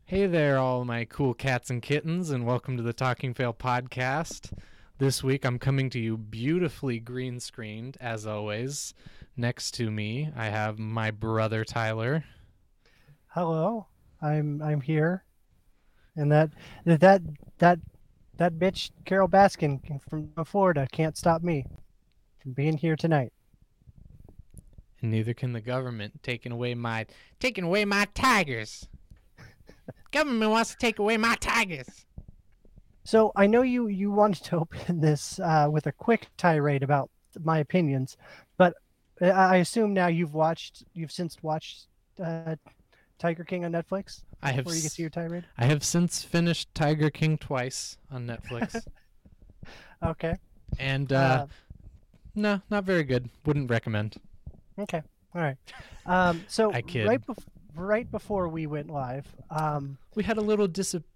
Hey there, all my cool cats and kittens, and welcome to the Talking Fail podcast. This week I'm coming to you beautifully green screened, as always. Next to me, I have my brother Tyler. Hello, I'm here, and that that that bitch Carol Baskin from Florida can't stop me from being here tonight. And neither can the government taking away my tigers. Government wants to take away my tigers. So I know you wanted to open this with a quick tirade about my opinions, but I assume now you've since watched Tiger King on Netflix I have before you get to your tirade. I have since finished Tiger King twice on Netflix, Okay. and Uh, no, not very good. Wouldn't recommend. okay. All right. So I kid. right before we went live, We had a little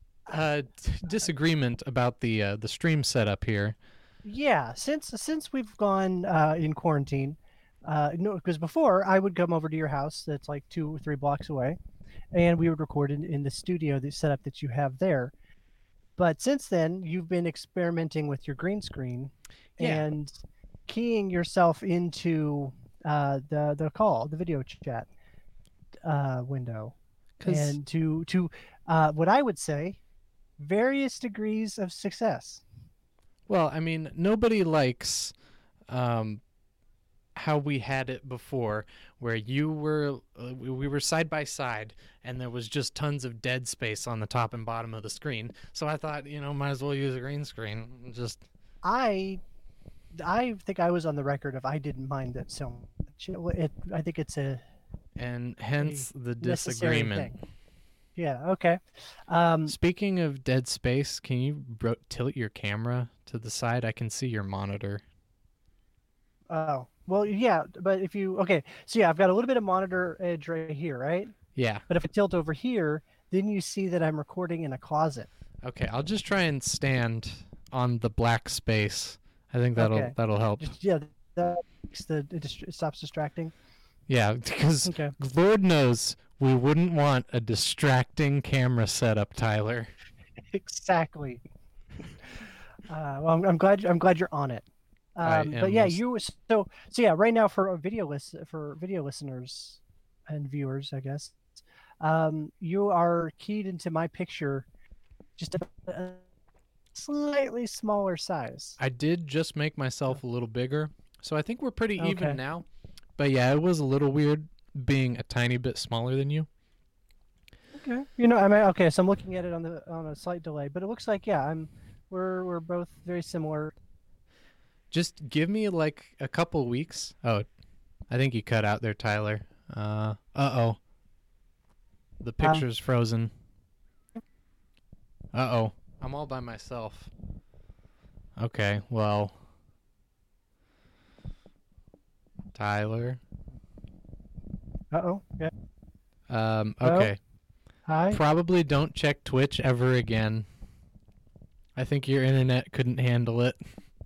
disagreement about the stream setup here. yeah, since we've gone in quarantine, no, because before I would come over to your house that's like 2 or 3 blocks away, and we would record in the studio, the setup that you have there. But since then, you've been experimenting with your green screen Yeah, and keying yourself into the video chat window, because and to what I would say various degrees of success. well, I mean, nobody likes um, how we had it before, where we were side by side, and there was just tons of dead space on the top and bottom of the screen. So I thought, might as well use a green screen. Just I I think I was on the record of I didn't mind it so much. I think it's and a hence the necessary disagreement. thing. Yeah. Okay. Um, Speaking of dead space, can you tilt your camera to the side? I can see your monitor. oh. Well, yeah, but if you okay, so yeah, I've got a little bit of monitor edge right here, right? Yeah. But if I tilt over here, then you see that I'm recording in a closet. Okay, I'll just try and stand on the black space. I think that'll Okay. that'll help. Just yeah, that makes it stops distracting. Yeah, because Okay. Lord knows we wouldn't want a distracting camera setup, Tyler. Exactly. Well, I'm glad you're on it. I But am yeah, most. so yeah, right now for a video listeners and viewers, I guess, you are keyed into my picture, just a slightly smaller size. I did just make Oh, myself a little bigger, so I think we're pretty even okay, now. But yeah, it was a little weird being a tiny bit smaller than you. okay. I mean, okay. So I'm looking at it on a slight delay, but it looks like yeah, we're both very similar. Just give me like a couple weeks. Oh, I think you cut out there, Tyler. Oh, the Uh, picture's frozen. Oh, I'm all by myself. Okay, well, Tyler. oh, yeah. Oh, Okay. hi. Probably don't check Twitch ever again. I think your internet couldn't handle it.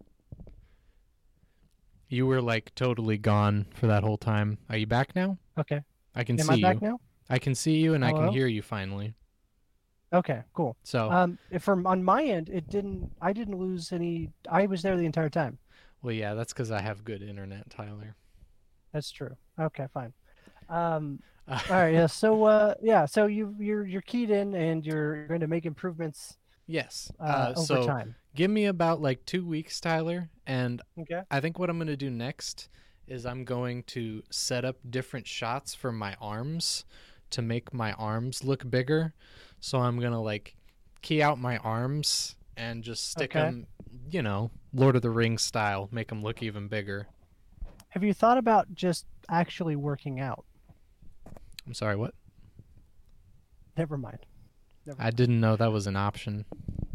You were like totally gone for that whole time. Are you back now? Okay. I can Am see I back you. now? I can see you and I can Hello. hear you finally. Okay, cool. So, If from on my end, I didn't lose any. I was there the entire time. well, yeah, that's because I have good internet, Tyler. That's true. Okay, fine. Um, all right. Yeah. So, yeah. So you're keyed in, and you're going to make improvements yes. over So time. give me about like 2 weeks, Tyler, and Okay. I think what I'm going to do next is I'm going to set up different shots for my arms to make my arms look bigger. So I'm going to like key out my arms and just stick Okay. them, Lord of the Rings style, make them look even bigger. Have you thought about just actually working out? I'm sorry, what? Never mind. Never I mind. didn't know that was an option.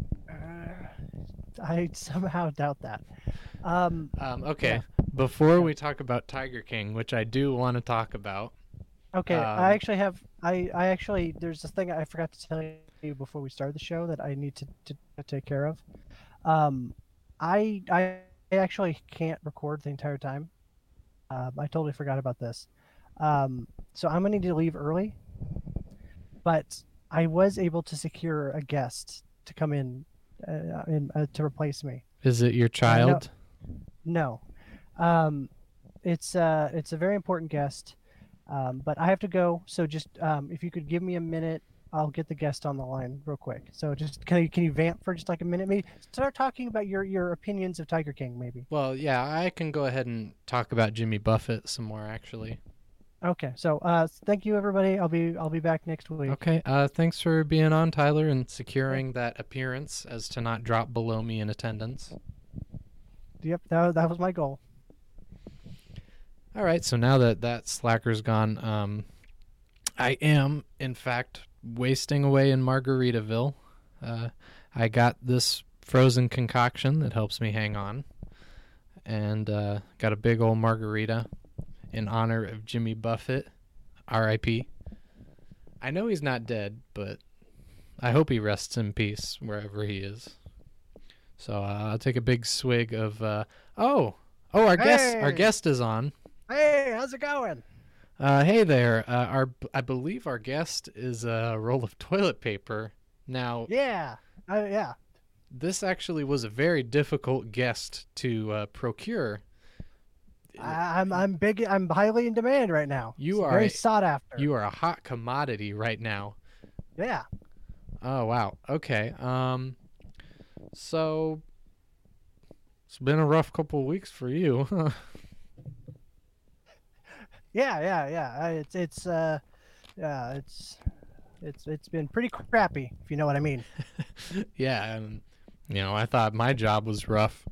I somehow doubt that. Um, Okay, yeah. before Yeah. we talk about Tiger King, which I do want to talk about, Okay, I um, actually have I actually there's this thing I forgot to tell you before we started the show that I need to take care of. Um, I actually can't record the entire time. I totally forgot about this. So I'm gonna need to leave early, but I was able to secure a guest to come to replace me. Is it your No, child? no. Um, it's a very important guest, but I have to go. So just if you could give me a minute, I'll get the guest on the line real quick. So just can you vamp for just like a minute? Maybe start talking about your opinions of Tiger King. Maybe. Well, yeah, I can go ahead and talk about Jimmy Buffett some more actually. Okay. So thank you everybody. I'll be back next week. Okay. Thanks for being on, Tyler, and securing that appearance as to not drop below me in attendance. Yep. That was my goal. All right. So now that that slacker's gone, I am in fact wasting away in Margaritaville. I got this frozen concoction that helps me hang on, and got a big old margarita in honor of Jimmy Buffett, R.I.P. I know he's not dead, but I hope he rests in peace wherever he is. So I'll take a big swig of. Our Hey, guest is on. hey, how's it going? Hey there. I believe our guest is a roll of toilet paper. Now, Yeah, yeah. this actually was a very difficult guest to procure. I'm big. I'm highly in demand right now. You It's are very a, sought after. you are a hot commodity right now. Yeah. Oh wow. Okay. So it's been a rough couple of weeks for you. Huh? Yeah. Yeah, it's been pretty crappy, if you know what I mean. Yeah, and I thought my job was rough.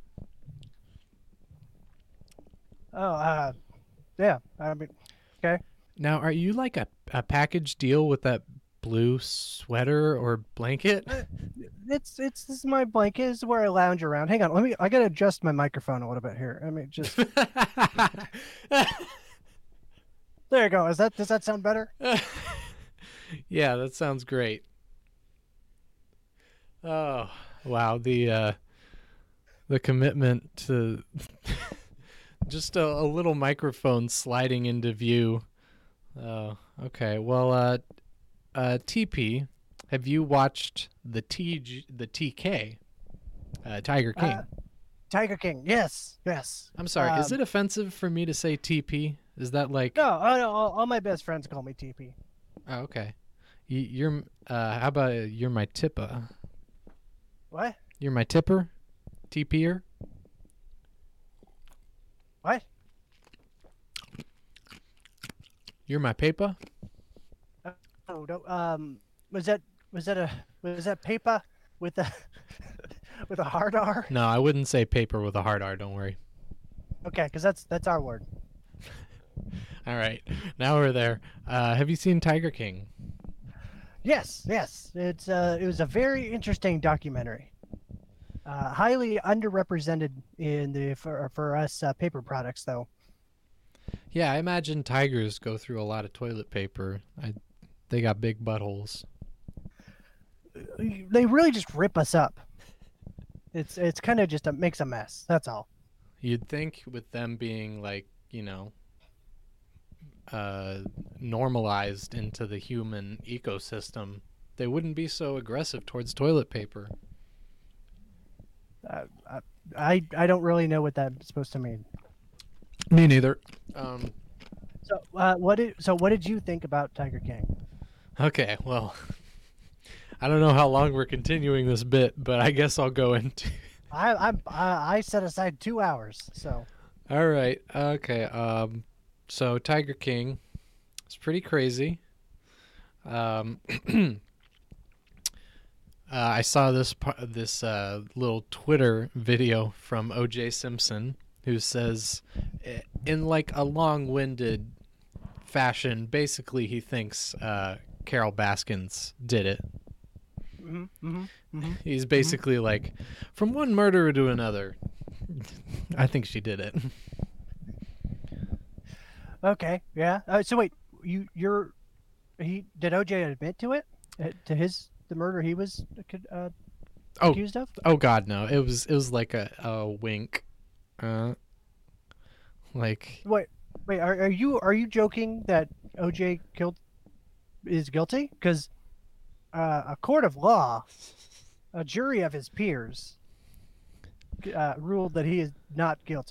Oh, yeah. I mean, okay. Now, are you like a package deal with that blue sweater or blanket? Uh, it's this is my blanket. This is where I lounge around. Hang on, I gotta adjust my microphone a little bit here. I mean, just there you go. Does that sound better? Yeah, that sounds great. Oh, wow, the commitment to just a little microphone sliding into view. Oh, okay. Well, TP, have you watched the TK, Tiger Uh, King? Tiger King. Yes, yes. I'm sorry. Is it offensive for me to say TP? Is that like? No, all my best friends call me TP. Oh, okay. You're. How about you're my tipper? What? You're my tipper, TPer. What? You're my paper. Oh, no. Was that paper with a with a hard R? No, I wouldn't say paper with a hard R. Don't worry. Okay, because that's our word. All right, now we're there. Have you seen Tiger King? Yes, yes. It was a very interesting documentary. Highly underrepresented in the for us paper products though. Yeah, I imagine tigers go through a lot of toilet paper. They got big buttholes. They really just rip us up. It's kind of just makes a mess. That's all. You'd think with them being like, normalized into the human ecosystem, they wouldn't be so aggressive towards toilet paper. Uh, I don't really know what that's supposed to mean. Me neither. What did you think about Tiger King? Okay, well, I don't know how long we're continuing this bit, but I guess I'll go into. I set aside 2 hours. So All right. Okay. So Tiger King, it's pretty crazy. Um, I saw this little Twitter video from O.J. Simpson, who says, in like a long-winded fashion, basically he thinks Carol Baskins did it. He's basically like, from one murderer to another, I think she did it. okay, yeah. So wait, he did OJ admit to it, to the murder he was Oh, accused of? oh God, no! It was like a wink, like Wait, are you joking that OJ is guilty? Because a court of law, a jury of his peers, ruled that he is not guilty.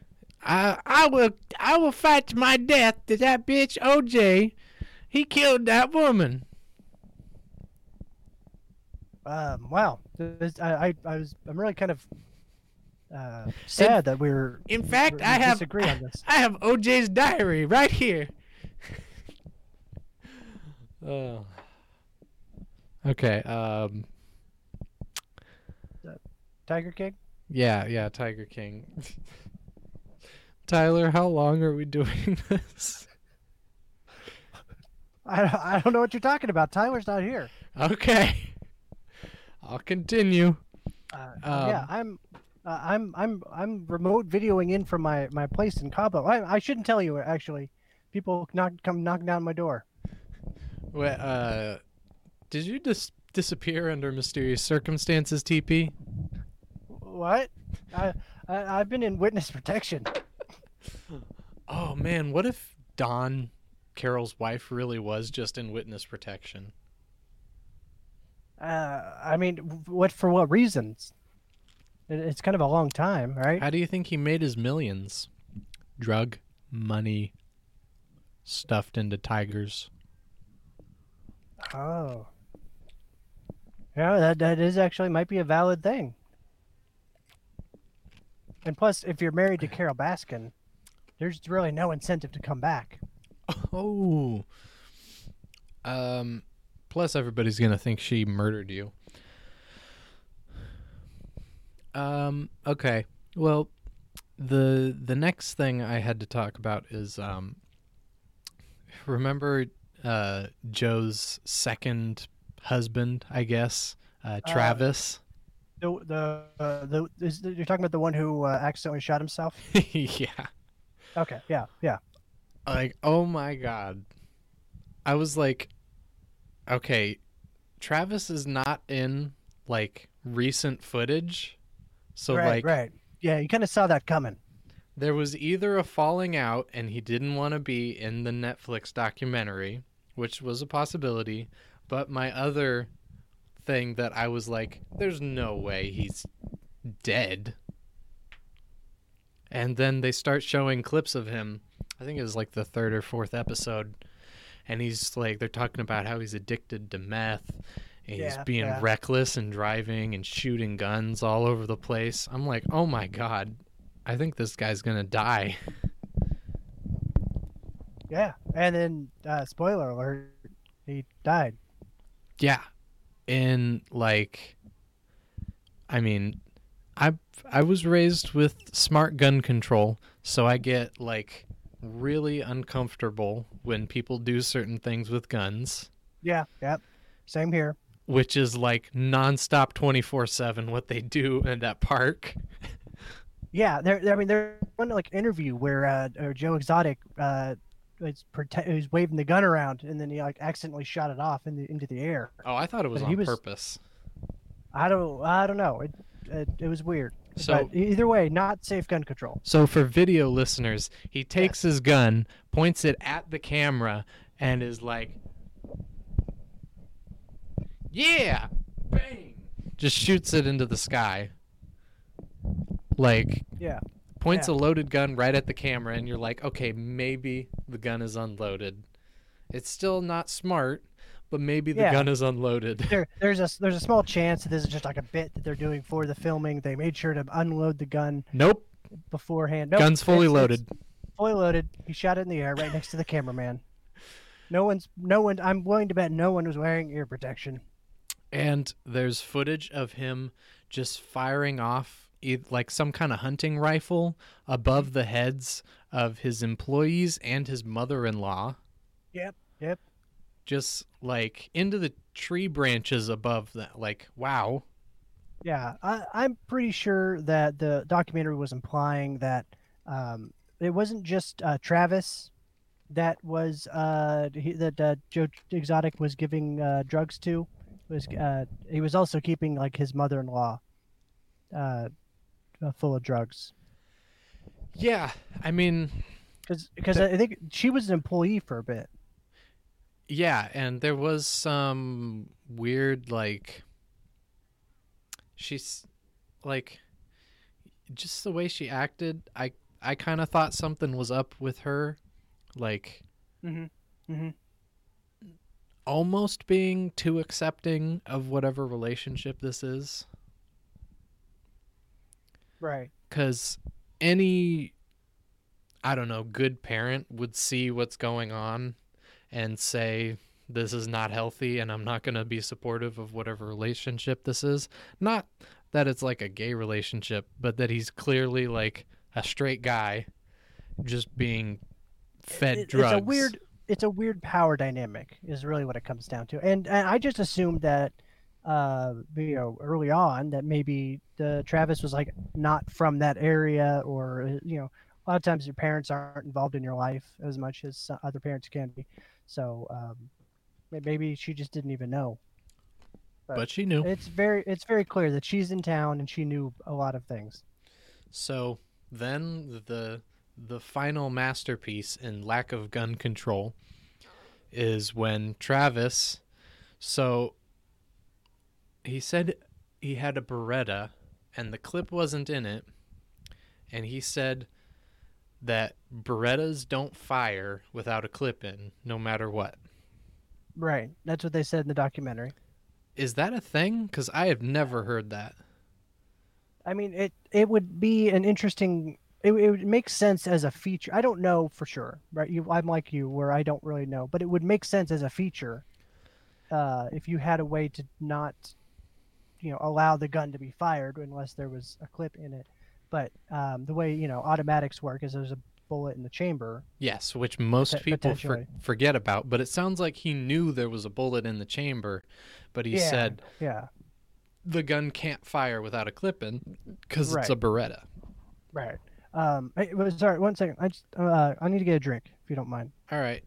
I will fight to my death that that bitch OJ, he killed that woman. Wow. I'm really kind of sad that In fact, we I disagree on this. have OJ's diary right here. Oh. Okay. Tiger King? Yeah, Tiger King. Tyler, how long are we doing this? I don't know what you're talking about. Tyler's not here. Okay. I'll continue. Yeah, I'm remote videoing in from my place in Cabo. I shouldn't tell you actually. People come knocking down my door. Well, did you disappear under mysterious circumstances, TP? What? I've been in witness protection. Oh man, what if Dawn, Carol's wife, really was just in witness protection? I mean, for what reasons? It's kind of a long time, right? How do you think he made his millions? Drug money stuffed into tigers. Oh. Yeah, that is actually might be a valid thing. And plus, if you're married to Carol Baskin, there's really no incentive to come back. Oh. Plus everybody's gonna think she murdered you. Okay. Well, the next thing I had to talk about is remember Joe's second husband, I guess, Travis. You're talking about the one who accidentally shot himself? Yeah. Okay, yeah. Like, oh my god. I was like, okay, Travis is not in like recent footage. So right. Yeah, you kind of saw that coming. There was either a falling out and he didn't want to be in the Netflix documentary, which was a possibility, but my other thing that I was like, there's no way he's dead. And then they start showing clips of him. I think it was like the third or fourth episode. And he's like, they're talking about how he's addicted to meth. And he's being reckless and driving and shooting guns all over the place. I'm like, oh my God, I think this guy's going to die. Yeah. And then, spoiler alert, he died. Yeah. And like, I mean, I was raised with smart gun control, so I get like really uncomfortable when people do certain things with guns. Yeah. Same here. Which is like nonstop 24/7 what they do in that park. Yeah, there's one like interview where Joe Exotic was waving the gun around and then he like accidentally shot it off into the air. Oh, I thought it was on purpose. I don't know. It was weird. So but either way, not safe gun control. So for video listeners, he takes his gun, points it at the camera, and is like, yeah, bang, just shoots it into the sky. Like, points a loaded gun right at the camera, and you're like, okay, maybe the gun is unloaded. It's still not smart, but maybe the gun is unloaded. There's a small chance that this is just like a bit that they're doing for the filming. They made sure to unload the gun. Nope. Beforehand. Nope. Gun's fully loaded. Fully loaded. He shot it in the air right next to the cameraman. No one. I'm willing to bet no one was wearing ear protection. And there's footage of him just firing off like some kind of hunting rifle above the heads of his employees and his mother-in-law. Yep. Just like into the tree branches above that. Like, wow. Yeah, I'm pretty sure that the documentary was implying that it wasn't just Travis that was Joe Exotic was giving drugs to. He was also keeping like his mother-in-law full of drugs. Yeah, I mean, because I think she was an employee for a bit. Yeah, and there was some weird, like, she's like, just the way she acted, I kind of thought something was up with her, like Mm-hmm. Mm-hmm. almost being too accepting of whatever relationship this is. Right. Because any, I don't know, good parent would see what's going on and say, this is not healthy and I'm not going to be supportive of whatever relationship this is. Not that it's like a gay relationship, but that he's clearly like a straight guy just being fed drugs. It's a weird power dynamic is really what it comes down to. And I just assumed that early on that maybe the Travis was like not from that area, or a lot of times your parents aren't involved in your life as much as other parents can be. So maybe she just didn't even know. But she knew. It's very clear that she's in town and she knew a lot of things. So then the final masterpiece in lack of gun control is when Travis, so he said he had a Beretta and the clip wasn't in it, and he said that Berettas don't fire without a clip in, no matter what. Right. That's what they said in the documentary. Is that a thing? Because I have never heard that. I mean, it would be an interesting. It would make sense as a feature. I don't know for sure, right? I'm like you, where I don't really know, but it would make sense as a feature if you had a way to not, allow the gun to be fired unless there was a clip in it. But the way automatics work is there's a bullet in the chamber. Yes, which most people forget about. But it sounds like he knew there was a bullet in the chamber, but he said, the gun can't fire without a clip in because it's a Beretta. Right. Sorry, 1 second. I need to get a drink if you don't mind. All right.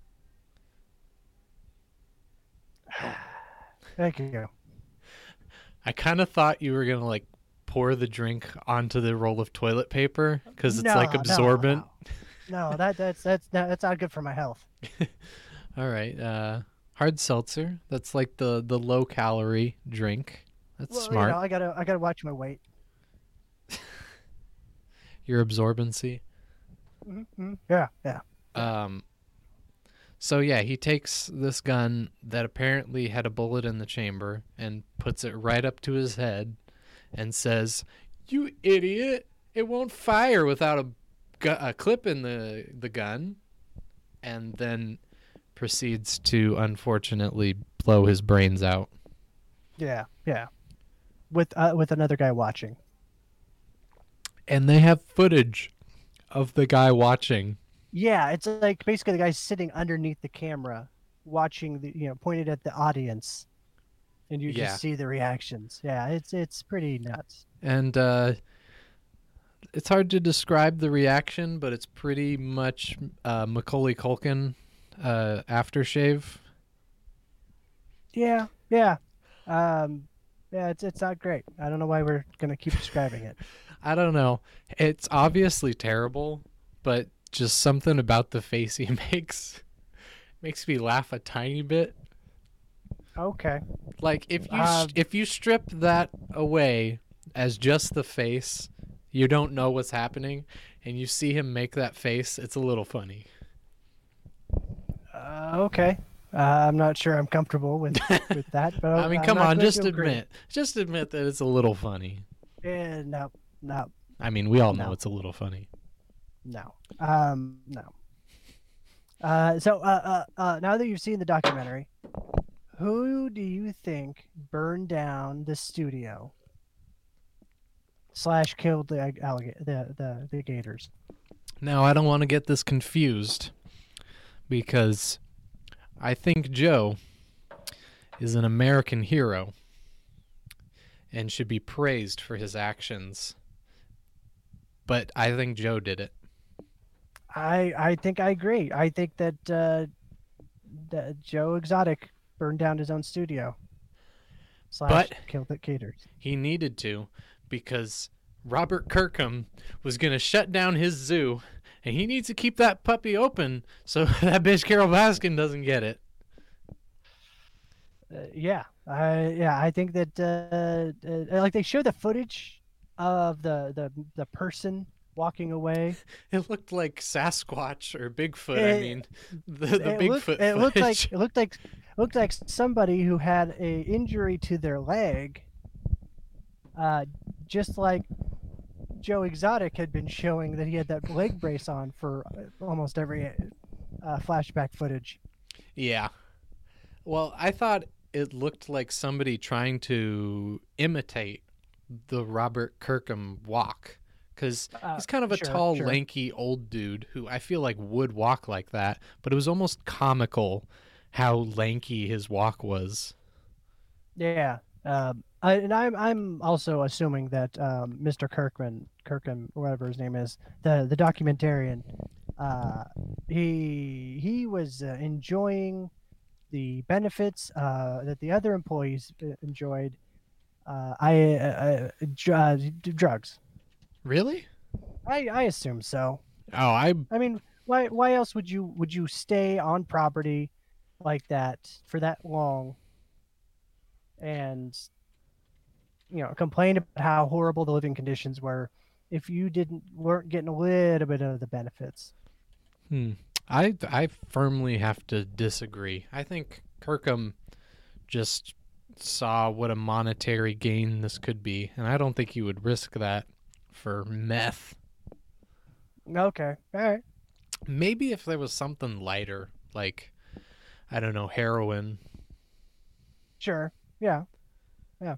Thank you. I kind of thought you were gonna like pour the drink onto the roll of toilet paper because it's like absorbent. No, that's not good for my health. All right. Hard seltzer. That's like the low calorie drink. That's smart. I gotta watch my weight. Your absorbency. Mm-hmm. Yeah. So yeah, he takes this gun that apparently had a bullet in the chamber and puts it right up to his head and says, "You idiot! It won't fire without a clip in the gun," and then proceeds to unfortunately blow his brains out. Yeah. With another guy watching. And they have footage of the guy watching. Yeah, it's like basically the guy's sitting underneath the camera, watching pointed at the audience, and you just see the reactions. Yeah, it's pretty nuts. And it's hard to describe the reaction, but it's pretty much Macaulay Culkin aftershave. Yeah. It's not great. I don't know why we're gonna keep describing it. I don't know. It's obviously terrible, but just something about the face he makes me laugh a tiny bit. Okay. Like if you strip that away as just the face, you don't know what's happening, and you see him make that face, it's a little funny. Okay. I'm not sure I'm comfortable with that, but I mean, come on, just admit that it's a little funny. No. I mean, we all know it's a little funny. No. No. So now that you've seen the documentary, who do you think burned down the studio / killed the gators? Now, I don't want to get this confused because I think Joe is an American hero and should be praised for his actions. But I think Joe did it. I think I agree. I think that Joe Exotic burned down his own studio / killed the gators. He needed to, because Robert Kirkham was going to shut down his zoo, and he needs to keep that puppy open so that bitch Carol Baskin doesn't get it. I think that like they show the footage of the person walking away. It looked like Sasquatch or Bigfoot. I It mean, the Bigfoot it looked like footage. somebody who had a injury to their leg, uh, just like Joe Exotic had been showing that he had that leg brace on for almost every flashback footage. Yeah. Well, I thought it looked like somebody trying to imitate the Robert Kirkham walk, because he's kind of a Sure, tall, sure. lanky old dude who I feel like would walk like that, but it was almost comical how lanky his walk was. Yeah. And I'm also assuming that Mr. Kirkham, or whatever his name is, the documentarian, uh, he was enjoying the benefits that the other employees enjoyed. Drugs. Really? I assume so. Oh, I I mean, why else would you stay on property like that for that long and complain about how horrible the living conditions were if you weren't getting a little bit of the benefits? hmm. I firmly have to disagree. I think Kirkham just saw what a monetary gain this could be, and I don't think he would risk that for meth. Okay, all right, Maybe if there was something lighter, like, I don't know, heroin. sure, yeah, yeah.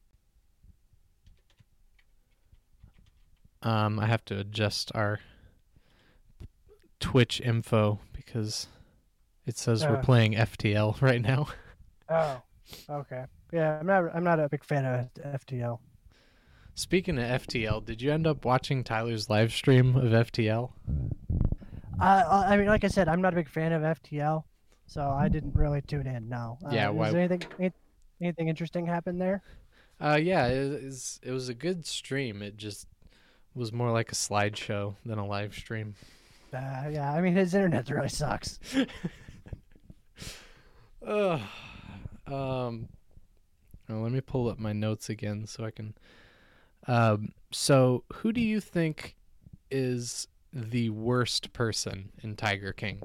I have to adjust our Twitch info because it says we're Uh, playing FTL right now. oh, okay, yeah. I'm not a big fan of FTL. Speaking of FTL, did you end up watching Tyler's live stream of FTL? I mean, like I said, I'm not a big fan of FTL, so I didn't really tune in. No. Yeah, Is why? there anything interesting happen there? Yeah, it was a good stream. It just was more like a slideshow than a live stream. Yeah, I mean, his internet really sucks. Ugh. Well, let me pull up my notes again so I can. So who do you think is the worst person in Tiger King?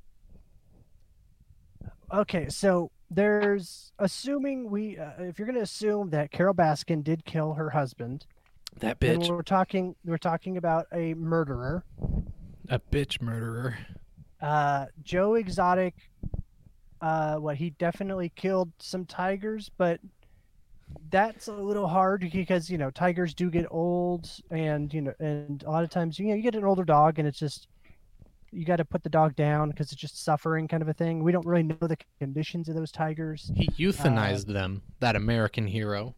Okay, so there's assuming if you're going to assume that Carol Baskin did kill her husband, That then bitch. we're talking about a murderer. A bitch murderer. Joe Exotic, he definitely killed some tigers, but that's a little hard because tigers do get old, and a lot of times you get an older dog and it's just you got to put the dog down because it's just suffering kind of a thing. We don't really know the conditions of those tigers. He euthanized them, that American hero.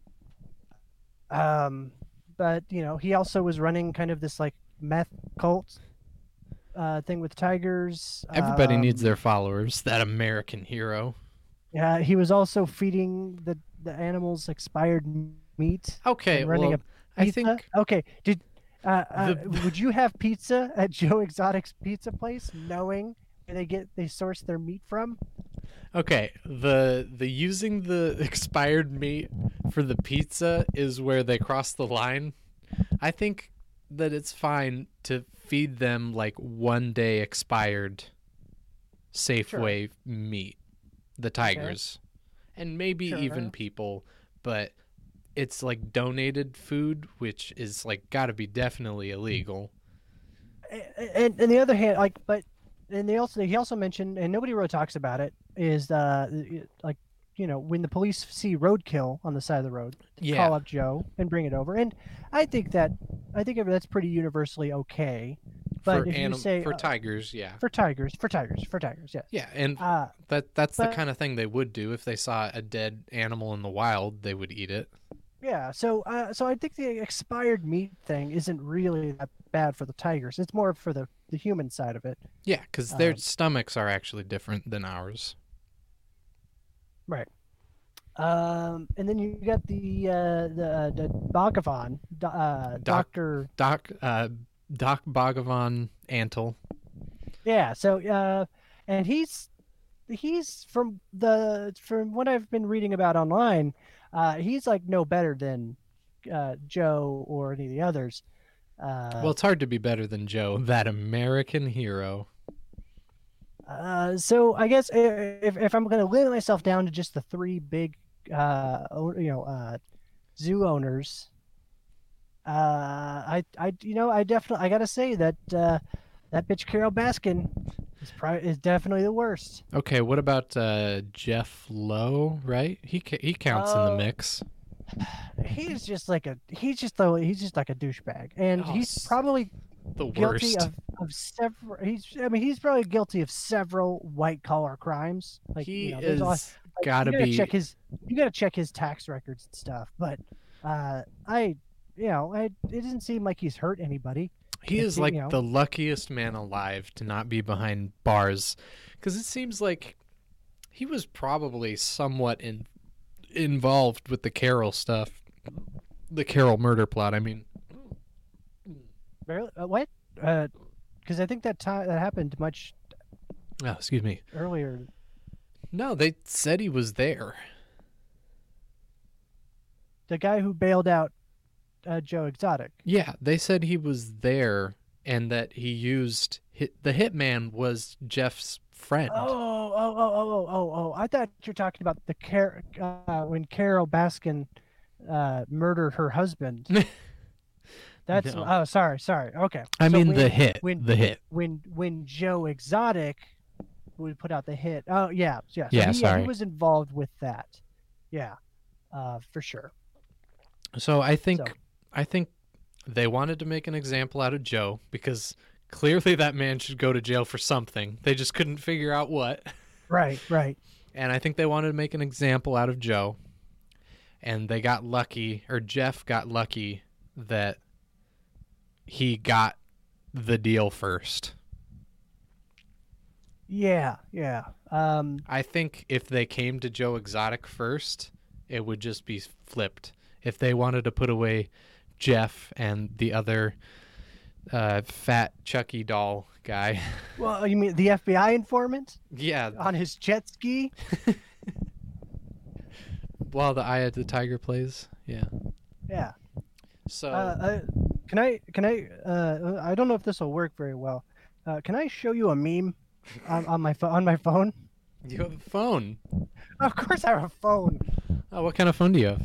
Um, but he also was running kind of this like meth cult thing with tigers. Everybody needs their followers, that American hero. Yeah, he was also feeding the animals expired meat Okay, and running well, a I pizza. think Okay, the would you have pizza at Joe Exotic's pizza place, knowing where they source their meat from? okay, the using the expired meat for the pizza is where they cross the line. I think that it's fine to feed them like 1 day expired Safeway meat, the tigers, and maybe even Sure. people, but it's like donated food, which is like got to be definitely illegal. And on the other hand, and he also mentioned, and nobody really talks about it, is like when the police see roadkill on the side of the road, Yeah, call up Joe and bring it over. And I think that's pretty universally okay. But if you say for tigers, yeah. for tigers, yes. Yeah, and Uh, that's the but kind of thing they would do if they saw a dead animal in the wild, they would eat it. yeah, so I think the expired meat thing isn't really that bad for the tigers. It's more for the human side of it. Yeah, cuz their Um, stomachs are actually different than ours. right. And then you got the Bhagavan, Doc Doctor. Doc Doc Bhagavan Antle. Yeah. So and he's from what I've been reading about online, he's like no better than Joe or any of the others. Well, it's hard to be better than Joe, that American hero. So I guess if I'm going to limit myself down to just the three big, zoo owners, I definitely I gotta say that that bitch Carol Baskin is definitely the worst. Okay, what about Jeff Lowe? Right, he counts in the Uh, mix. he's just like a douchebag, and Oh, he's probably the guilty worst. of several. He's probably guilty of several white collar crimes. Like He there's a lot. is Like, gotta be. you gotta check his tax records and stuff. But I it doesn't seem like he's hurt anybody. He is It's like the luckiest man alive to not be behind bars, because it seems like he was probably somewhat involved with the Carol stuff, the Carol murder plot. I mean, barely, what? Because I think that happened much oh, excuse me. earlier. No, they said he was there. The guy who bailed out Joe Exotic. Yeah, they said he was there, and that he used the hitman was Jeff's friend. Oh! I thought you're talking about when Carol Baskin murdered her husband. That's No. oh, sorry. Okay. I So mean when, the hit. when The hit. when Joe Exotic would put out the hit. Oh yeah. So Yeah, sorry. he was involved with that. Yeah, for sure. So I think So they wanted to make an example out of Joe, because clearly that man should go to jail for something. They just couldn't figure out what. right. And I think they wanted to make an example out of Joe. And they got lucky, or Jeff got lucky, that he got the deal first. Yeah. I think if they came to Joe Exotic first, it would just be flipped. If they wanted to put away Jeff and the other fat Chucky doll guy. Well, you mean the FBI informant Yeah. on his jet ski? While the Eye of the Tiger plays. Yeah. Yeah. So Can I? I don't know if this will work very well. Can I show you a meme on my phone? you have a phone. Of course, I have a phone. Oh, what kind of phone do you have?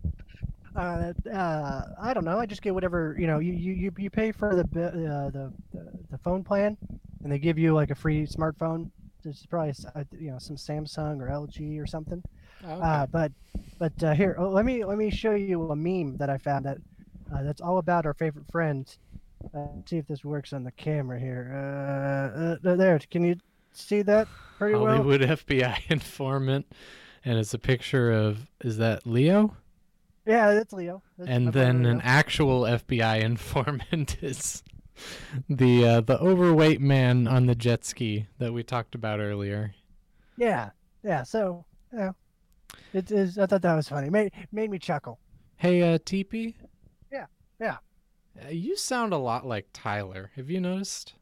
I don't know. I just get whatever You pay for the phone plan, and they give you like a free smartphone. There's probably some Samsung or LG or something. Oh, okay. But here, let me show you a meme that I found that's all about our favorite friend. See if this works on the camera here. There, can you see that pretty well? Hollywood FBI informant, and it's a picture of, is that Leo? Yeah, that's Leo. And then an actual FBI informant is the overweight man on the jet ski that we talked about earlier. Yeah. So it is. I thought that was funny. Made me chuckle. Hey, Teepee. Yeah. You sound a lot like Tyler. Have you noticed?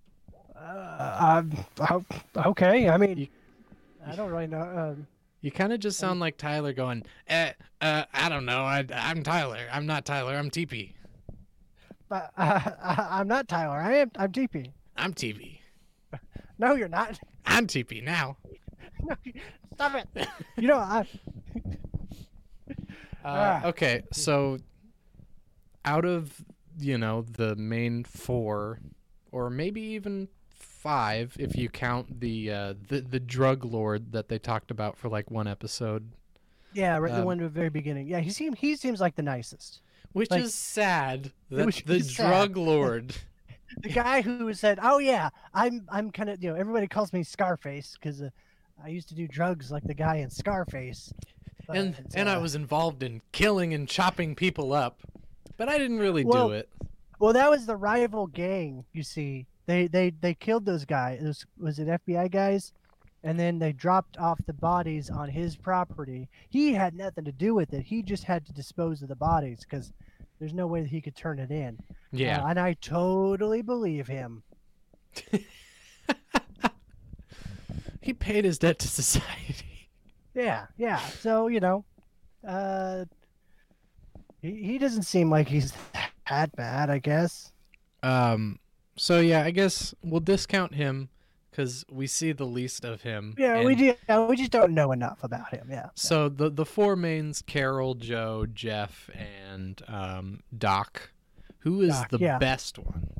Okay. I mean, I don't really know. You kind of just sound like Tyler going, I don't know. I'm Tyler. I'm not Tyler. I'm Teepee. But I'm not Tyler. I'm TP. I'm Teepee. No, you're not. I'm Teepee now. No, stop it. Okay, so out of, the main 4, or maybe even 5, if you count the drug lord that they talked about for like one episode. Yeah, right. The one at the very beginning. Yeah, he seems like the nicest. Which Like, is sad that which the is sad. drug lord. The guy who said, "Oh yeah, I'm kind of everybody calls me Scarface because I used to do drugs like the guy in Scarface." And I was involved in killing and chopping people up, but I didn't really do it. Well, that was the rival gang. You see, they killed those guys. Was it FBI guys? And then they dropped off the bodies on his property. He had nothing to do with it. He just had to dispose of the bodies because there's no way that he could turn it in. Yeah. And I totally believe him. He paid his debt to society. Yeah, yeah. So uh, he doesn't seem like he's that bad, I guess. So yeah, I guess we'll discount him because we see the least of him. Yeah, we And do. We just don't know enough about him. Yeah. so the four mains: Carol, Joe, Jeff, and Doc. Who is Doc, the yeah. best one?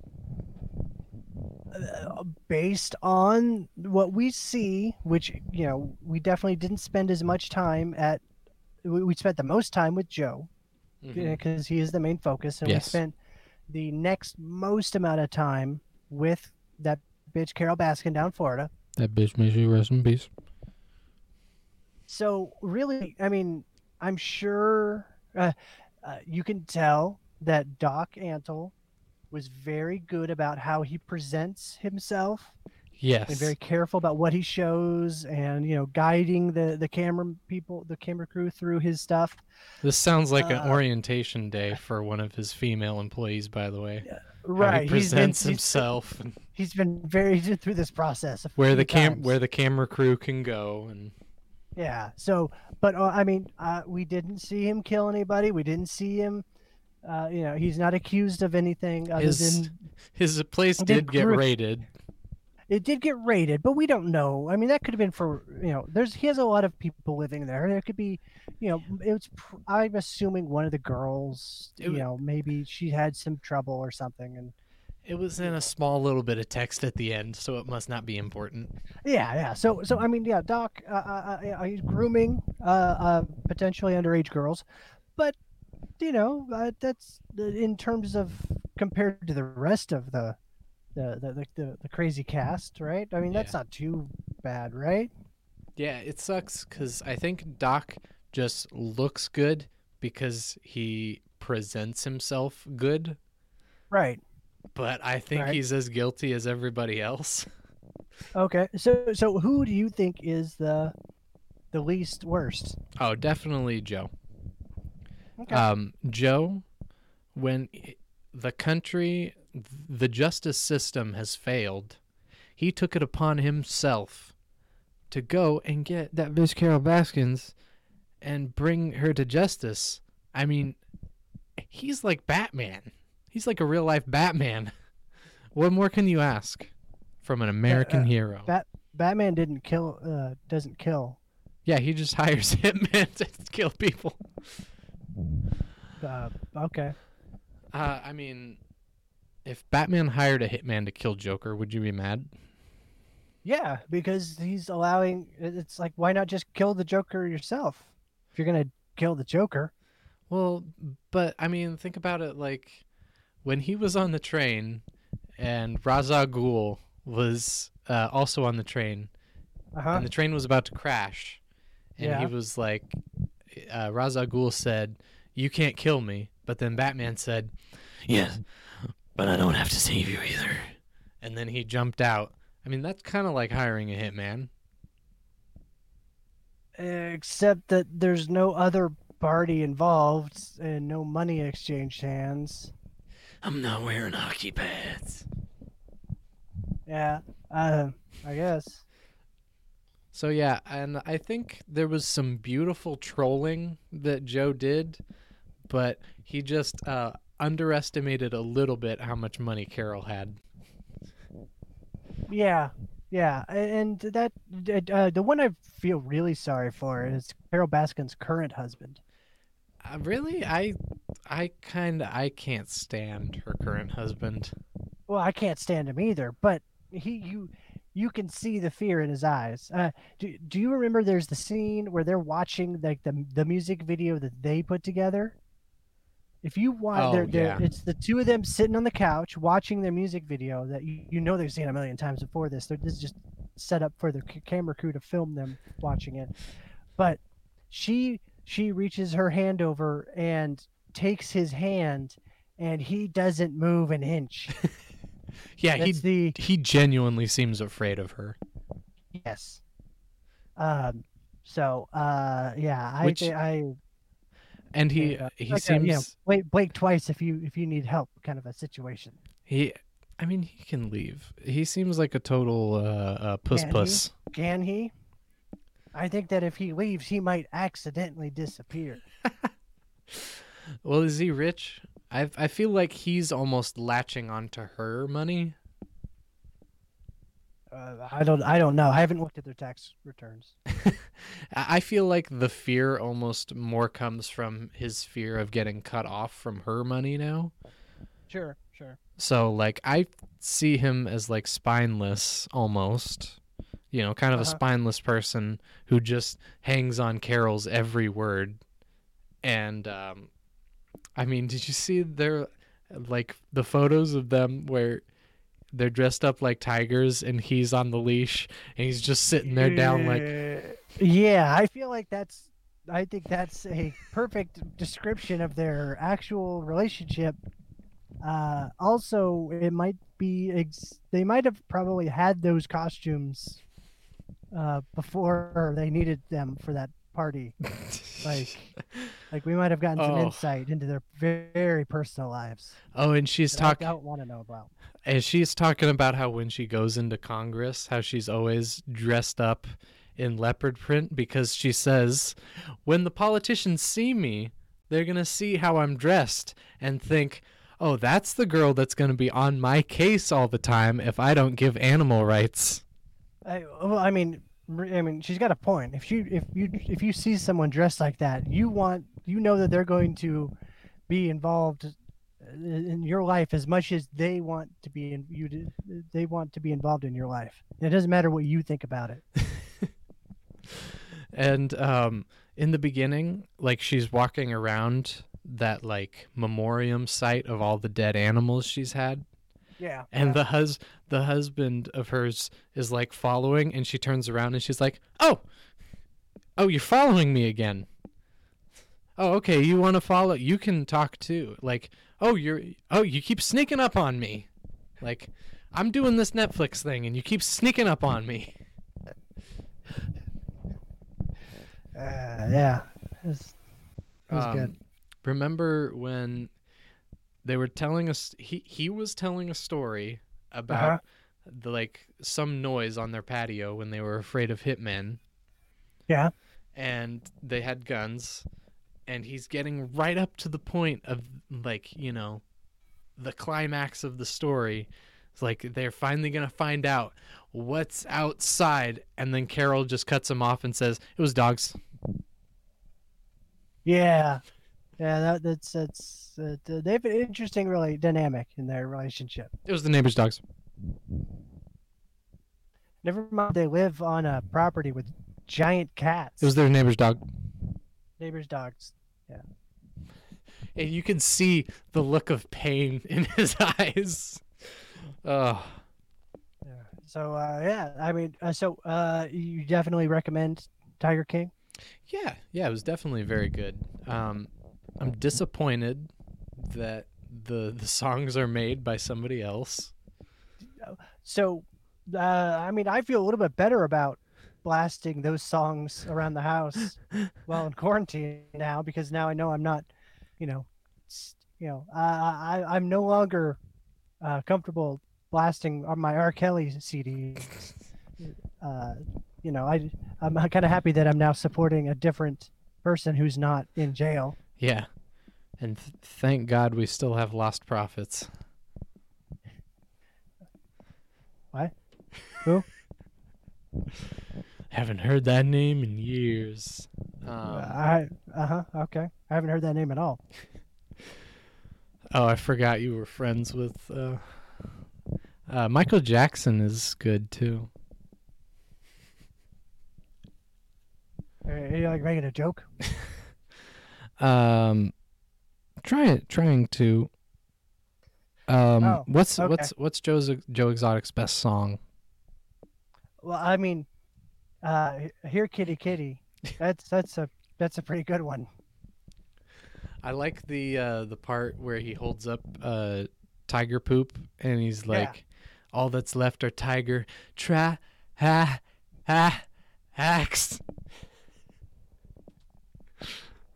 Based on what we see, which we definitely didn't spend as much time at. We spent the most time with Joe Mhm. because he is the main focus, and we Yes. spent the next most amount of time with that bitch Carol Baskin down in Florida. That bitch makes you rest in peace. So really, I mean, I'm sure you can tell that Doc Antle was very good about how he presents himself and very Yes. careful about what he shows, and guiding the camera people, the camera crew through his stuff. This sounds like an Uh, orientation day for one of his female employees, by the way. How he right, presents himself and he's been very through this process a where few the times. where the camera crew can go. And Yeah. So, but I mean, we didn't see him kill anybody. We didn't see him. He's not accused of anything other than his place did get raided. it did get raided, but we don't know. I mean, that could have been for he has a lot of people living there. There could be, I'm assuming one of the girls, maybe she had some trouble or something, and It was in a small little bit of text at the end, so it must not be important. yeah. So I mean, yeah, Doc, he's grooming potentially underage girls, but that's in terms of compared to the rest of the crazy cast, right? I mean, that's Yeah. not too bad, right? Yeah, it sucks because I think Doc just looks good because he presents himself good, Right. but I think Right. he's as guilty as everybody else. Okay. So who do you think is the least worst? Oh, definitely Joe. Okay. Joe, when the country, the justice system has failed, he took it upon himself to go and get that bitch Carol Baskins and bring her to justice. I mean, he's like Batman. He's like a real life Batman. What more can you ask from an American hero? Batman doesn't kill. Yeah, he just hires hitmen to kill people. Okay. I mean, if Batman hired a hitman to kill Joker, would you be mad? Yeah, because he's allowing. It's like, why not just kill the Joker yourself? If you're gonna kill the Joker. Well, but I mean, think about it like when he was on the train and Ra's al Ghul was also on the train, Uh-huh. and the train was about to crash, and he Yeah. was like, Ra's al Ghul said, "You can't kill me," but then Batman said, "Yes, but I don't have to save you either," and then he jumped out. I mean, that's kind of like hiring a hitman. Except that there's no other party involved and no money exchanged hands. I'm not wearing hockey pads. Yeah. I guess. So yeah, and I think there was some beautiful trolling that Joe did, but he just underestimated a little bit how much money Carol had. Yeah. Yeah. And that the one I feel really sorry for is Carol Baskin's current husband. Really, I can't stand her current husband. Well, I can't stand him either, but you can see the fear in his eyes. Do you remember there's the scene where they're watching like the music video that they put together? If you watch, Oh yeah, it's the two of them sitting on the couch watching their music video that they've seen a million times before this. This is just set up for the camera crew to film them watching it. But she reaches her hand over and takes his hand, and he doesn't move an inch. yeah. That's He genuinely seems afraid of her. yes. So yeah, Which I and he like seems blink twice if you need help kind of a situation. he I mean, he can leave. He seems like a total puss Can he? puss. Can he? I think that if he leaves, he might accidentally disappear. Well, is he rich? I feel like he's almost latching onto her money. I don't know. I haven't looked at their tax returns. I feel like the fear almost more comes from his fear of getting cut off from her money now. Sure, sure. So like I see him as like spineless almost. You know, kind of a Uh-huh. spineless person who just hangs on Carol's every word. And I mean, did you see their like the photos of them where they're dressed up like tigers and he's on the leash and he's just sitting there down like Yeah, I feel like that's. I think that's a perfect description of their actual relationship. Also, it might be they might have probably had those costumes before they needed them for that party. Like, like we might have gotten some oh insight into their very personal lives oh and she's that I talking don't want to know about. and she's talking about how when she goes into Congress how she's always dressed up in leopard print because she says when the politicians see me they're going to see how I'm dressed and think, oh, that's the girl that's going to be on my case all the time if I don't give animal rights. Well, I mean, she's got a point. If you see someone dressed like that, you know that they're going to be involved in your life as much as they want to be in you. They want to be involved in your life. It doesn't matter what you think about it. And in the beginning, like she's walking around that like memoriam site of all the dead animals she's had. Yeah. And the husband of hers is like following and she turns around and she's like, "Oh. Oh, you're following me again. Oh, okay, you want to follow? You can talk too." Like, you keep sneaking up on me." Like, "I'm doing this Netflix thing and you keep sneaking up on me." Yeah. It was good. Remember when they were telling us he was telling a story about Uh-huh. the like some noise on their patio when they were afraid of hitmen Yeah. and they had guns and he's getting right up to the point of like, you know, the climax of the story. It's like they're finally going to find out what's outside and then Carol just cuts him off and says, "It was dogs." Yeah. Yeah. They have an interesting, really dynamic in their relationship. It was the neighbor's dogs. Never mind, they live on a property with giant cats. It was their neighbor's dog. Neighbors' dogs. And you can see the look of pain in his eyes. Oh, Yeah. So yeah, I mean, you definitely recommend Tiger King. yeah, it was definitely very good. I'm disappointed that the songs are made by somebody else. So, I mean, I feel a little bit better about blasting those songs around the house while in quarantine now because now I know I'm not, you know, I'm no longer comfortable blasting on my R. Kelly CDs. Uh, I'm kind of happy that I'm now supporting a different person who's not in jail. Yeah, and thank God we still have Lost Prophets. What? Who? Haven't heard that name in years. Okay. I haven't heard that name at all. Oh, I forgot you were friends with. Michael Jackson is good too. Are you like making a joke? Trying to. Oh, What's okay. Joe Exotic's best song? Well, I mean, here, kitty, kitty. That's a pretty good one. I like the part where he holds up tiger poop and he's Yeah. like, "All that's left are tiger ha hacks."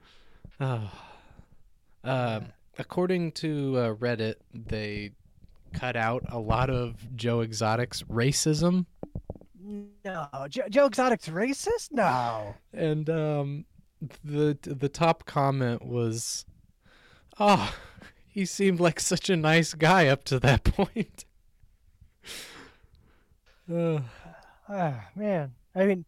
Oh. According to Reddit, they cut out a lot of Joe Exotic's racism. No, Joe Exotic's racist? No. And the top comment was, "Oh, he seemed like such a nice guy up to that point." Man. I mean,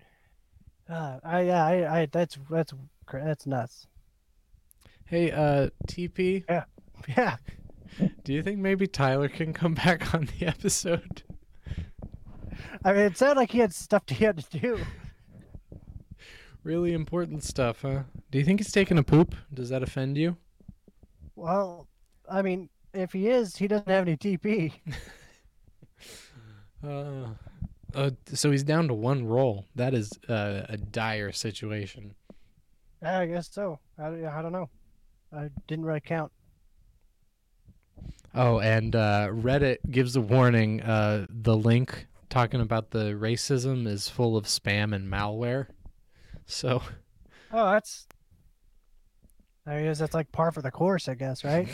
that's nuts. Hey, TP, Yeah. Yeah. do you think maybe Tyler can come back on the episode? I mean, it sounded like he had stuff he had to do. Really important stuff, huh? Do you think he's taking a poop? Does that offend you? Well, I mean, if he is, he doesn't have any TP. So he's down to one roll. That is a dire situation. I guess so. I don't know. I didn't really count. Oh, and Reddit gives a warning. The link talking about the racism is full of spam and malware. So, Oh, that's. I guess that's like par for the course, I guess, right?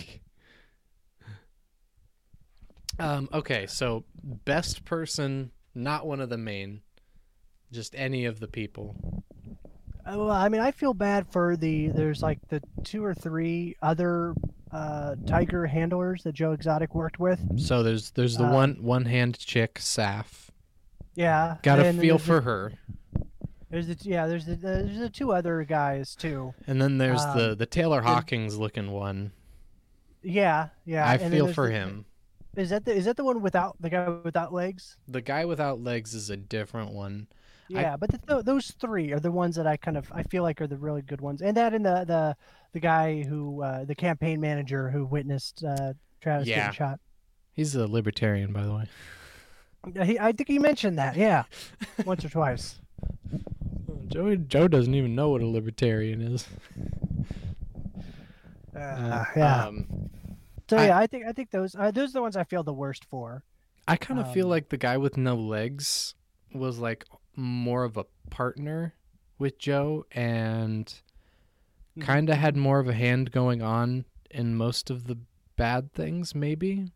Okay, so best person, not one of the main, just any of the people. Well, I mean, I feel bad for there's like the 2 or 3 other tiger handlers that Joe Exotic worked with. So there's the one hand chick, Saf. Yeah. Got a and feel for her. There's the 2 other guys too. And then there's the Taylor Hawkins looking one. Yeah, yeah. I feel for him. Is that the one without the guy without legs? The guy without legs is a different one. Yeah, but those 3 are the ones that I feel like are the really good ones. And that and the guy who the campaign manager who witnessed Travis getting shot. He's a libertarian, by the way. I think he mentioned that. Yeah, once or twice. Joe doesn't even know what a libertarian is. Yeah. So yeah, I think those are the ones I feel the worst for. I kind of feel like the guy with no legs was like more of a partner with Joe and kind of had more of a hand going on in most of the bad things, maybe.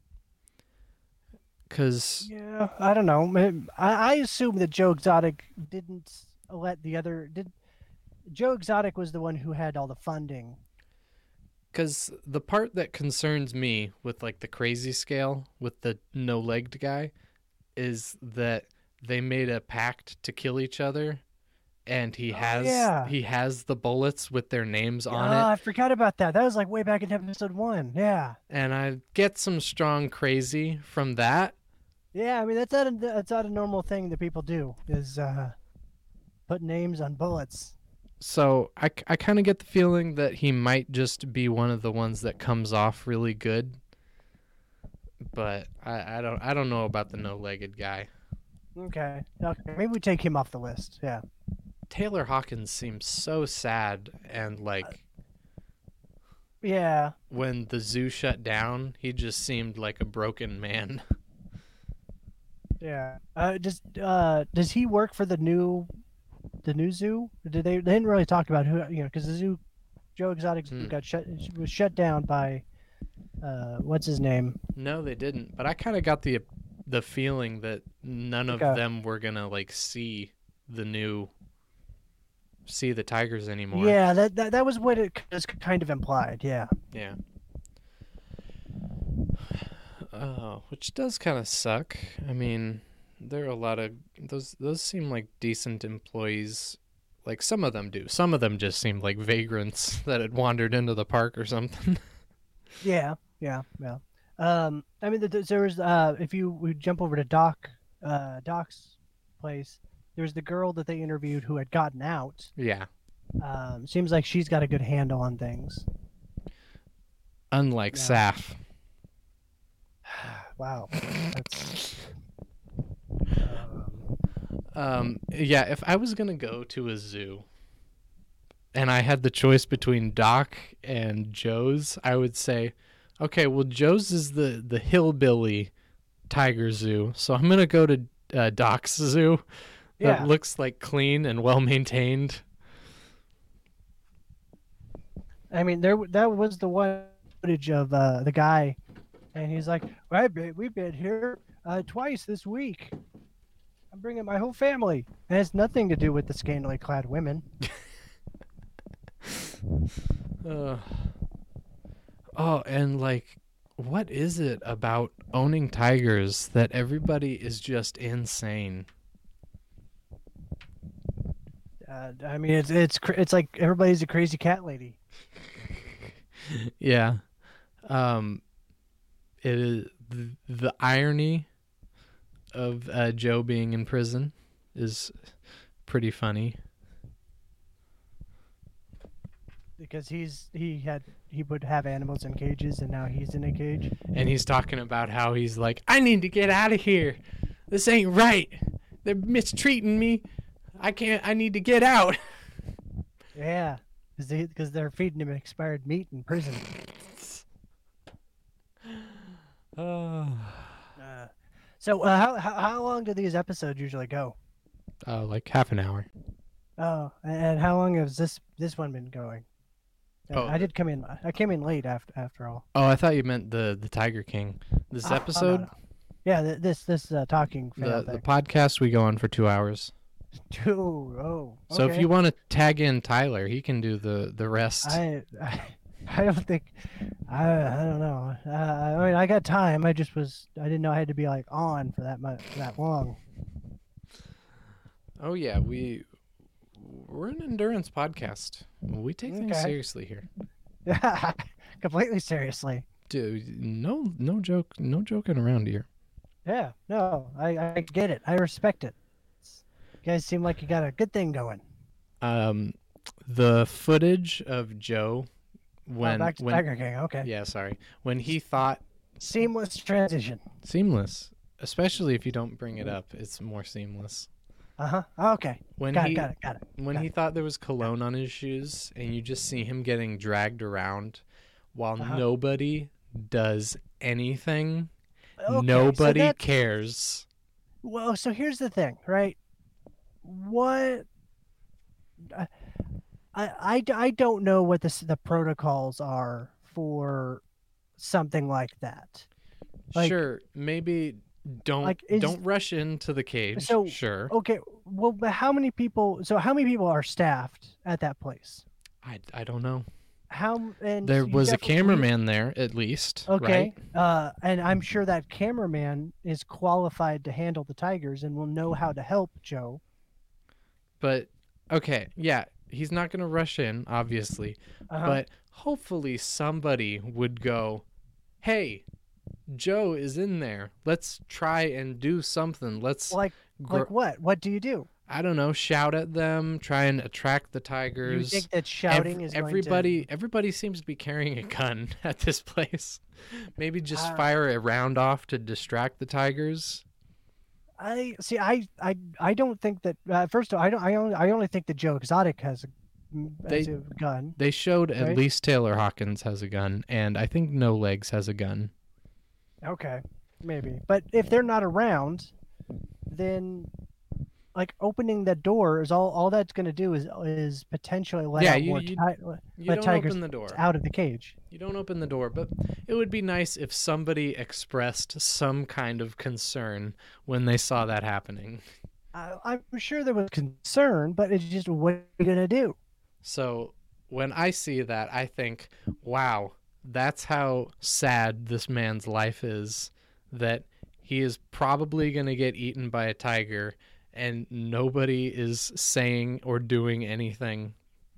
Cause yeah, I don't know. I assume that Joe Exotic didn't let the other Joe Exotic was the one who had all the funding. Because the part that concerns me with like the crazy scale with the no-legged guy is that they made a pact to kill each other, and he has the bullets with their names on it. I forgot about that. That was like way back in episode 1. Yeah. And I get some strong crazy from that. Yeah, I mean that's not a normal thing that people do is put names on bullets. So I kind of get the feeling that he might just be one of the ones that comes off really good, but I don't know about the no-legged guy. Okay, maybe we take him off the list. Yeah. Taylor Hawkins seems so sad and like. Yeah. When the zoo shut down, he just seemed like a broken man. Yeah. Does he work for the new zoo? Did they didn't really talk about who, because the zoo, Joe Exotic was shut down by what's his name? No, they didn't. But I kind of got the feeling that none of them were gonna like see the tigers anymore. Yeah, that was what it was kind of implied. Yeah. Yeah. Which does kind of suck. I mean, there are a lot of those seem like decent employees. Like some of them do. Some of them just seemed like vagrants that had wandered into the park or something. Yeah. I mean, there was if we jump over to Doc's place, there's the girl that they interviewed who had gotten out. Yeah. Seems like she's got a good handle on things. Unlike Saf. Wow. That's... yeah, if I was going to go to a zoo and I had the choice between Doc and Joe's, I would say, okay, well, Joe's is the hillbilly tiger zoo, so I'm going to go to Doc's zoo that looks like clean and well-maintained. I mean, that was the one footage of the guy And he's like, we've been here twice this week. I'm bringing my whole family. And it's nothing to do with the scantily clad women. Uh, oh, and like, what is it about owning tigers that everybody is just insane? I mean, it's like everybody's a crazy cat lady. Yeah. Um, it is the irony of Joe being in prison is pretty funny. Because he would have animals in cages, and now he's in a cage. And he's talking about how he's like, I need to get out of here. This ain't right. They're mistreating me. I need to get out. Yeah, because they're feeding him expired meat in prison. So how long do these episodes usually go? Like half an hour. Oh, and how long has this one been going? Oh. I came in late after all. Oh, I thought you meant the Tiger King. This episode? No. Yeah, this talking the podcast we go on for 2 hours. Oh. Okay. So if you want to tag in Tyler, he can do the rest. I don't think I don't know. I mean, I got time. I didn't know I had to be like on for that long. Oh yeah, we're an endurance podcast. We take things seriously here. Completely seriously. Dude, no joking around here. Yeah, no, I get it. I respect it. You guys seem like you got a good thing going. The footage of Joe back to Tiger King. Okay. Yeah, sorry. When he thought seamless transition. Seamless, especially if you don't bring it up, it's more seamless. Okay. Got it. When he thought there was cologne on his shoes, and you just see him getting dragged around while nobody does anything. Okay, nobody cares. Well, so here's the thing, right? What I don't know what the protocols are for something like that. Like, sure, maybe don't rush into the cage. So sure. Okay. Well, but how many people are staffed at that place? I don't know. There was a cameraman there at least. Okay. Right? And I'm sure that cameraman is qualified to handle the tigers and will know how to help Joe. But okay, yeah, he's not going to rush in, obviously. But hopefully somebody would go, "Hey, Joe is in there. Let's try and do something. Let's like what? What do you do? I don't know. Shout at them. Try and attract the tigers." You think that shouting is everybody? Everybody seems to be carrying a gun at this place. Maybe just fire a round off to distract the tigers. I don't think that. First of all, I only think that Joe Exotic has a gun. They showed at least Taylor Hawkins has a gun, and I think No Legs has a gun. Okay, maybe. But if they're not around, then like opening the door is all that's going to do is potentially let out more tigers open the door. Out of the cage. You don't open the door, but it would be nice if somebody expressed some kind of concern when they saw that happening. I'm sure there was concern, but it's just what are you going to do? So when I see that, I think, wow, that's how sad this man's life is, that he is probably going to get eaten by a tiger and nobody is saying or doing anything.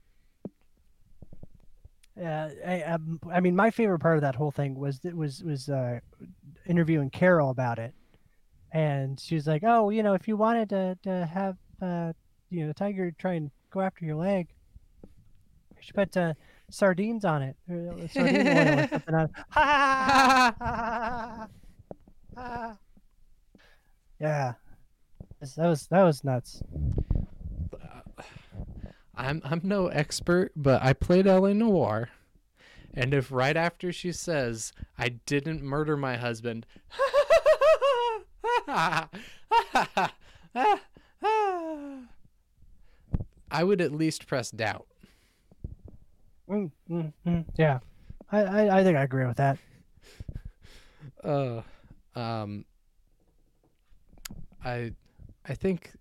I mean, my favorite part of that whole thing was interviewing Carol about it, and she was like, "Oh, if you wanted to have tiger try and go after your leg, you should put sardines on it, or sardine oil or something on it." Yeah, that was nuts. I'm no expert, but I played L.A. Noire, and if right after she says, "I didn't murder my husband," I would at least press doubt. Yeah, I think I agree with that. Uh, um, I think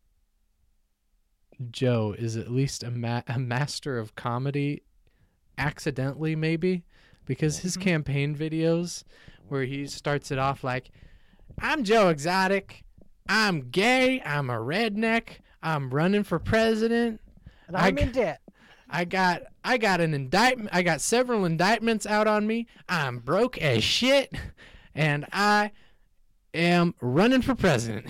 Joe is at least a master of comedy, accidentally maybe, because his campaign videos, where he starts it off like, "I'm Joe Exotic, I'm gay, I'm a redneck, I'm running for president, And I'm in debt. I got an indictment. I got several indictments out on me. I'm broke as shit, and I am running for president."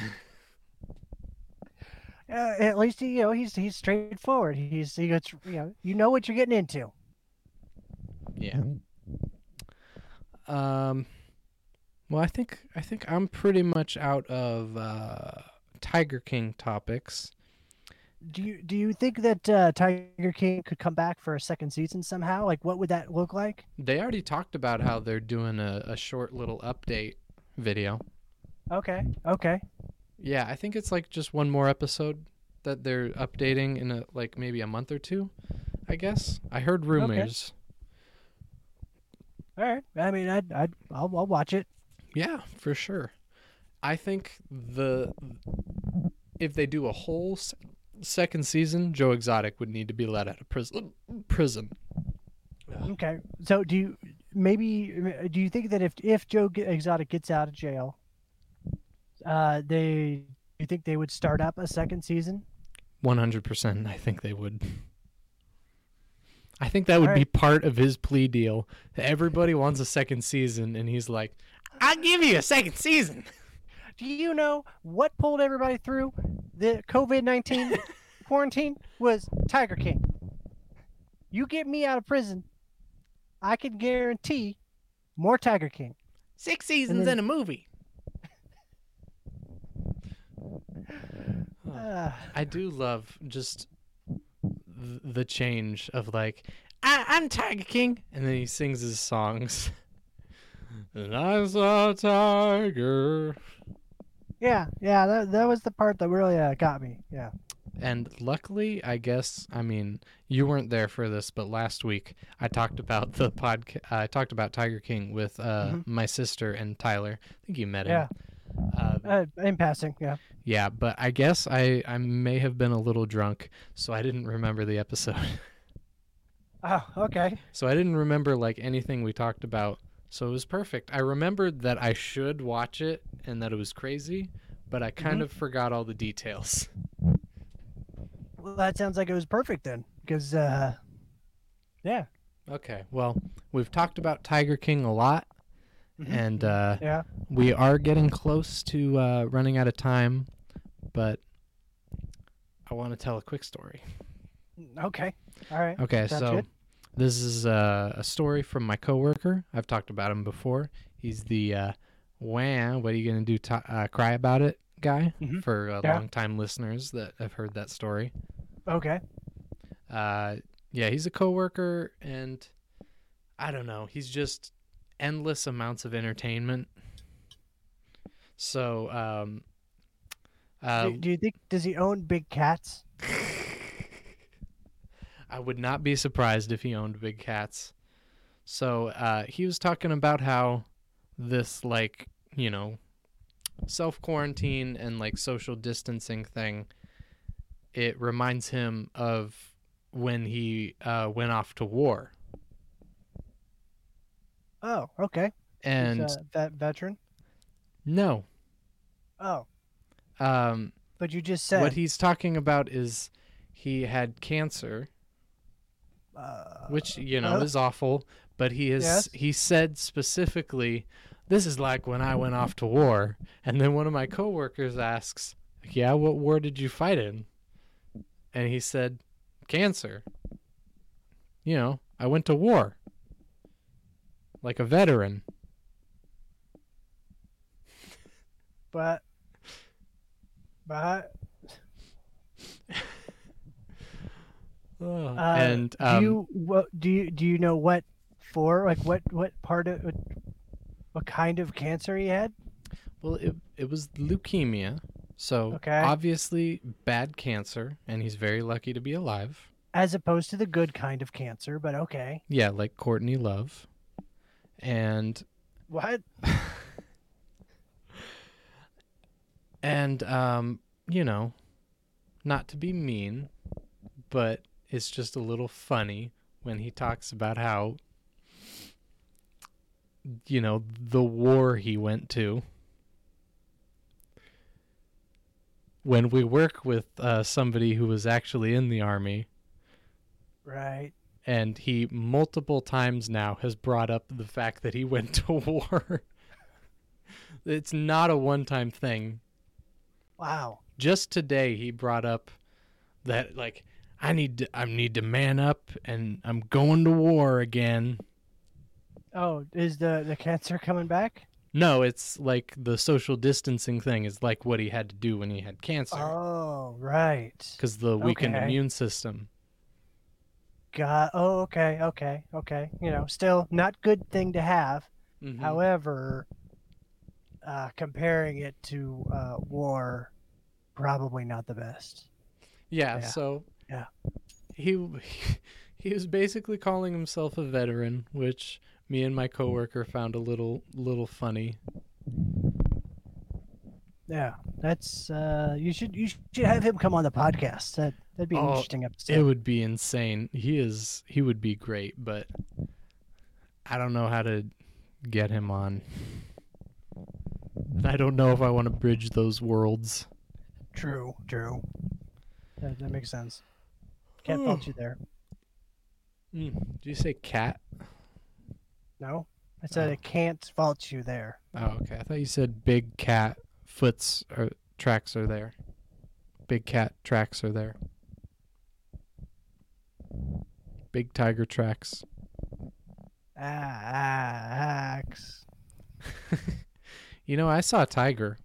At least he's straightforward. He gets you know what you're getting into. Yeah. Well, I think I'm pretty much out of Tiger King topics. Do you think that Tiger King could come back for a second season somehow? Like, what would that look like? They already talked about how they're doing a short little update video. Okay. Yeah, I think it's like just one more episode that they're updating in maybe a month or two, I guess. I heard rumors. All right. I mean, I'll watch it. Yeah, for sure. I think if they do a whole second season, Joe Exotic would need to be let out of prison. Okay. So do you think that if Joe Exotic gets out of jail, you think they would start up a second season? 100%. I think they would. I think that would be part of his plea deal. Everybody wants a second season, and he's like, "I'll give you a second season." Do you know what pulled everybody through the COVID-19 quarantine? Was Tiger King. You get me out of prison, I can guarantee more Tiger King. 6 seasons in a movie. I do love just the change of like, I'm Tiger King, and then he sings his songs. And I saw a tiger. Yeah, that was the part that really got me. Yeah. And luckily, I guess, I mean, you weren't there for this, but last week I talked about the podcast. I talked about Tiger King with my sister and Tyler. I think you met him. Yeah. In passing, yeah. Yeah, but I guess I may have been a little drunk, so I didn't remember the episode. Oh, okay. So I didn't remember like anything we talked about. So it was perfect. I remembered that I should watch it and that it was crazy, but I kind of forgot all the details. Well, that sounds like it was perfect then, because yeah. Okay, well, we've talked about Tiger King a lot, and yeah, we are getting close to running out of time, but I want to tell a quick story. Okay, all right. Okay, Sounds so good. this is a story from my coworker. I've talked about him before. He's the wah, what are you going to do, cry about it guy for long-time listeners that have heard that story. Okay. Yeah, he's a coworker, and I don't know. He's just endless amounts of entertainment. So, Do you think, does he own big cats? I would not be surprised if he owned big cats. So, he was talking about how this, like, you know, self-quarantine and, like, social distancing thing, it reminds him of when he went off to war. Oh, okay. And He's, that veteran? no. Oh. Um, But you just said what he's talking about is he had cancer, which, you know, is awful, but he said specifically, this is like when I went off to war. And then one of my coworkers asks, yeah, what war did you fight in? And he said, cancer. You know, I went to war. Like a veteran. But and do you know what for, like what part of what kind of cancer he had? Well, it was leukemia. So obviously bad cancer, and he's very lucky to be alive. As opposed to the good kind of cancer, but okay. Yeah, like Courtney Love. And what? And you know, not to be mean, but it's just a little funny when he talks about how, you know, the war he went to. When we work with somebody who was actually in the army, Right. and he multiple times now has brought up the fact that he went to war. It's not a one-time thing. Wow. Just today he brought up that, like, I need to man up and I'm going to war again. Oh, is the cancer coming back? No, it's like the social distancing thing is like what he had to do when he had cancer Oh, right. because the weakened Okay. immune system. Oh, okay, okay. Still not good thing to have. Mm-hmm. However, comparing it to war, probably not the best. Yeah, Yeah. so Yeah. he was basically calling himself a veteran, which me and my coworker found a little funny. Yeah, that's you should have him come on the podcast. That'd be an Oh, interesting it episode. would be insane. He would be great, but I don't know how to get him on. And I don't know if I want to bridge those worlds. True. That makes sense. Can't fault you there. Did you say cat? No, I said I can't fault you there. Oh, okay. I thought you said big cat tracks are there. Big cat tracks are there. Big tiger tracks. Axe. You know, I saw a tiger.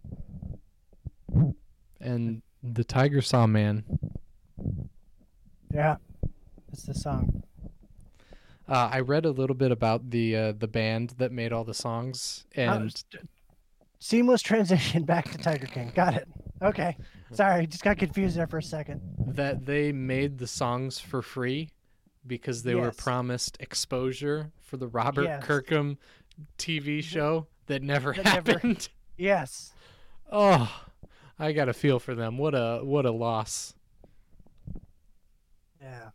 And the tiger saw man. Yeah, that's the song. I read a little bit about the band that made all the songs, and Seamless transition back to Tiger King. Got it. Okay. Sorry, just got confused there for a second. that they made the songs for free because they were Yes. promised exposure for the Robert Yes. Kirkham TV show that never That never- happened. Yes. Oh, I got a feel for them. What a loss. Yeah.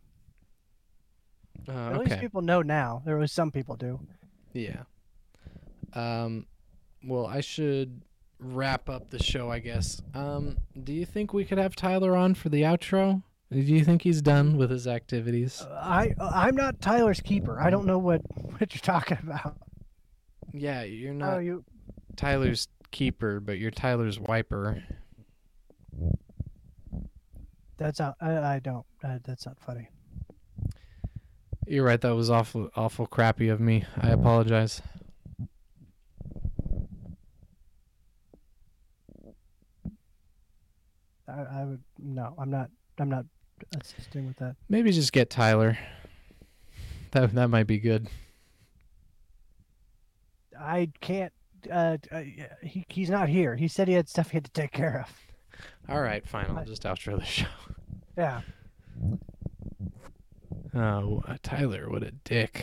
At least Okay. people know now. There was some people do. Yeah. Well, I should wrap up the show, I guess. Do you think we could have Tyler on for the outro? Do you think he's done with his activities? I'm not Tyler's keeper. I don't know what you're talking about. Yeah, you're Oh, not you. Tyler's keeper, but you're Tyler's wiper. That's not. I don't. That's not funny. You're right. That was awful crappy of me. I apologize. I would. No, I'm not. I'm not assisting with that. Maybe just get Tyler. That might be good. I can't. He's not here. He said he had stuff he had to take care of. All right, fine. I'll just outro the show. Yeah. Oh, Tyler, what a dick.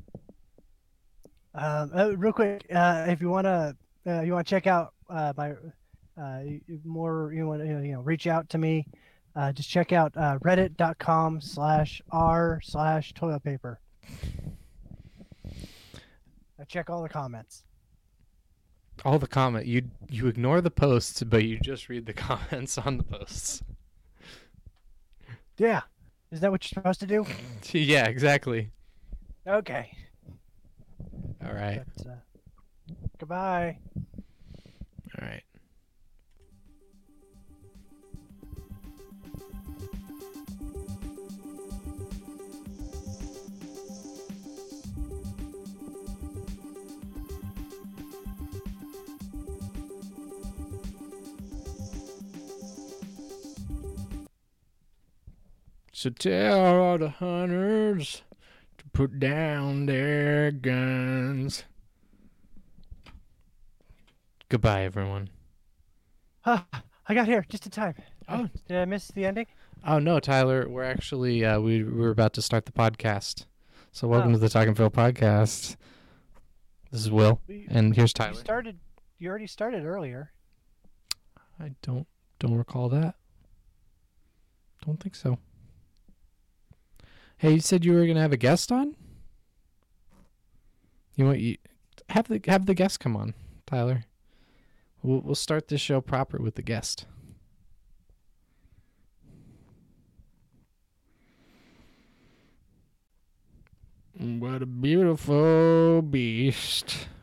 Real quick, if you wanna check out my more, you want to reach out to me, just check out reddit.com/r/toilet paper. I check all the comments. All the comment you ignore the posts, but you just read the comments on the posts. Yeah, is that what you're supposed to do? Yeah, exactly. Okay. All right. But, goodbye. All right. So tell all the hunters to put down their guns. Goodbye, everyone. I got here just in time. Oh. Did I miss the ending? Oh no, Tyler, we're actually we were about to start the podcast. So welcome Oh. to the Talking Phil podcast. This is Will, and here's Tyler. You already started earlier. I don't recall that. Don't think so. Hey, you said you were gonna have a guest on. You have the guest come on, Tyler. We'll start this show proper with the guest. What a beautiful beast.